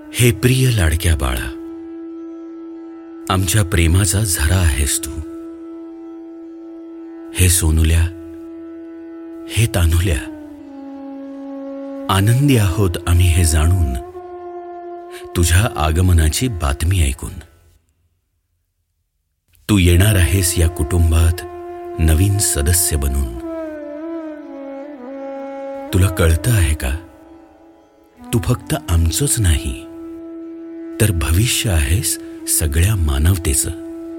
हे प्रिय लाडक्या बाळा, आमच्या प्रेमाचा झरा आहेस तू. हे सोनुल्या, हे तानुल्या, आनंदी आहोत आम्ही हे जाणून, तुझ्या आगमनाची बातमी ऐकून. तू येणार आहेस या कुटुंबात नवीन सदस्य बनून. तुला कळतं आहे का, तू फक्त आमचंच नाही तर भविष्य आहेस सगळ्या मानवतेचं.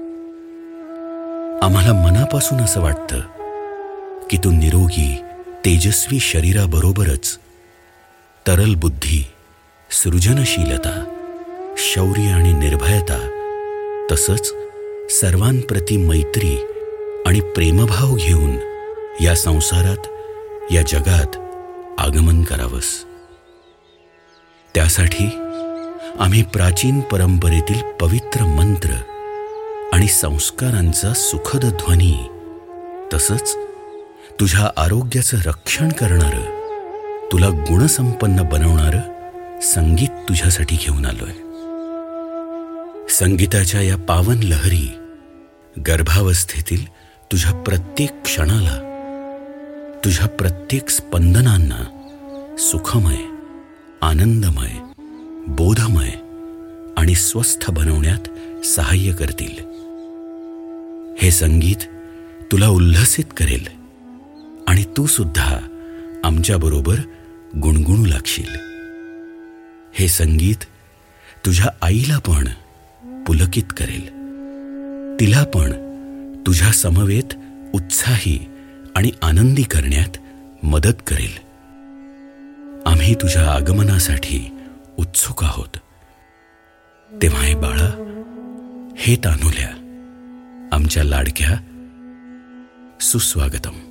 आम्हाला मनापासून असं वाटतं की तू निरोगी तेजस्वी शरीराबरोबरच तरल बुद्धी, सृजनशीलता, शौर्य आणि निर्भयता, तसंच सर्वांप्रती मैत्री आणि प्रेमभाव घेऊन या संसारात, या जगात आगमन करावंस. त्यासाठी आम्ही प्राचीन परंपरेतील पवित्र मंत्र आणि संस्कारांचा सुखद ध्वनी, तसंच तुझ्या आरोग्याचं रक्षण करणारं, तुला गुणसंपन्न बनवणारं संगीत तुझ्यासाठी घेऊन आलोय. संगीताच्या या पावन लहरी गर्भावस्थेतील तुझ्या प्रत्येक क्षणाला, तुझ्या प्रत्येक स्पंदनांना सुखमय, आनंदमय, बोधमय आणि स्वस्थ बनवण्यात सहाय्य करतील. हे संगीत तुला उल्हसित करेल आणि तू सुद्धा आमच्याबरोबर गुणगुणू लागशील. हे संगीत तुझ्या आईला पण पुलकित करेल, तिला पण तुझ्या समवेत उत्साही आणि आनंदी करण्यात मदत करेल. आम्ही तुझ्या आगमनासाठी उत्सुक आहोत. तेव्हा हे बाळा, हे तानुल्या, आमच्या लाडक्या, सुस्वागतम.